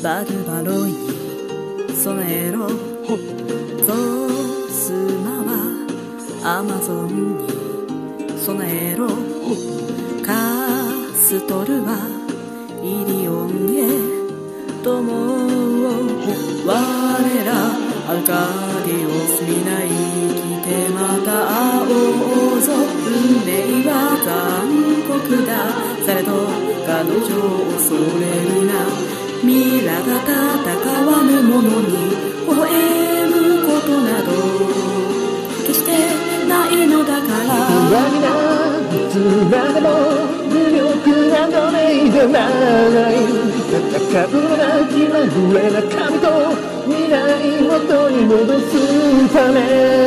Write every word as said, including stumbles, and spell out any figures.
バデュバロイに備えろ。ゾウスマはアマゾンに備えろ。カストルはイリオンへ友を。我らアルカディオス皆生きてまた会おうぞ。運命は残酷だ。されど彼女を恐れるな。ミラが戦わぬ者に微笑むことなど決してないのだから。 不安なつらでも無力などれじゃない。戦うのが気まぐれな神と未来元に戻すため。